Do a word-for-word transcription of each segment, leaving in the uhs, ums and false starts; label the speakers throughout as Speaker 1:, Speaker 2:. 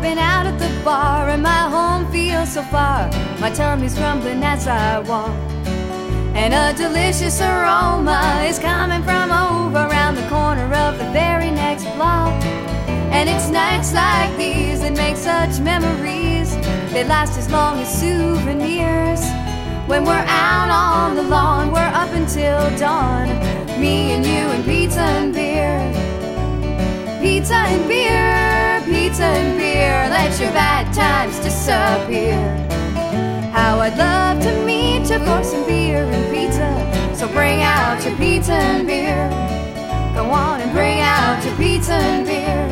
Speaker 1: been out at the bar and my home feels so far. My tummy's grumbling as I walk, and a delicious aroma is coming from over around the corner of the very next block. And it's nights like these that make such memories. They last as long as souvenirs. When we're out on the lawn, we're up until dawn. Me and you and pizza and beer. Pizza and beer, pizza and beer. Let your bad times disappear. How I'd love to meet you for some beer and pizza. So bring out your pizza and beer. Go on and bring out your pizza and beer.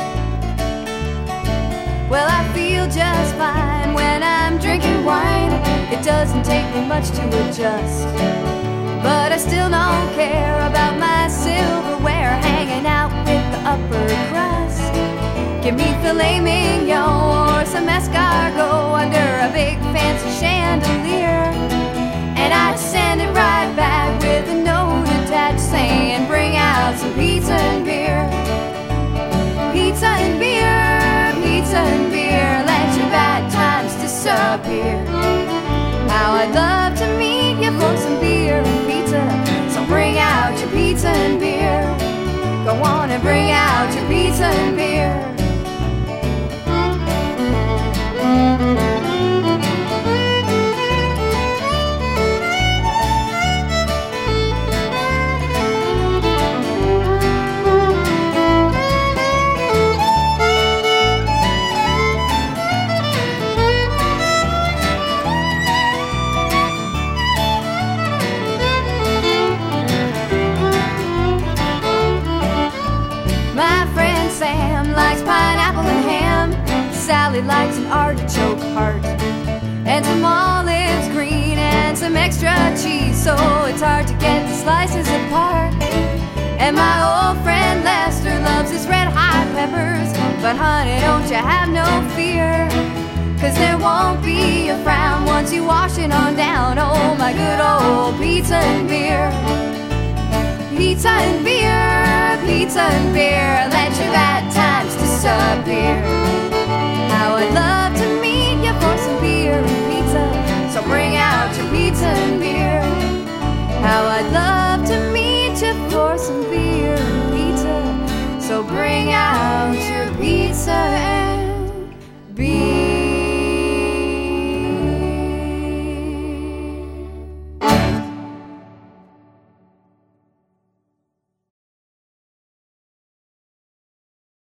Speaker 1: Well, I feel just fine when I'm drinking wine. It doesn't take me much to adjust, but I still don't care about my silverware hanging out with the upper crust. Give me filet mignon or some escargot under a big fancy chandelier, and I'd send it right back with a note attached saying, bring out some pizza and beer. Pizza and beer, pizza and beer. Let your bad times disappear. How I'd love to meet you for some beer and pizza. So bring out your pizza and beer. Go on and bring out your pizza and beer. Likes pineapple and ham. Sally likes an artichoke heart, and some olives green and some extra cheese, so it's hard to get the slices apart. And my old friend Lester loves his red hot peppers, but honey, don't you have no fear, 'cause there won't be a frown once you wash it on down. Oh, my good old pizza and beer. Pizza and beer, pizza and beer. Let your bad times disappear.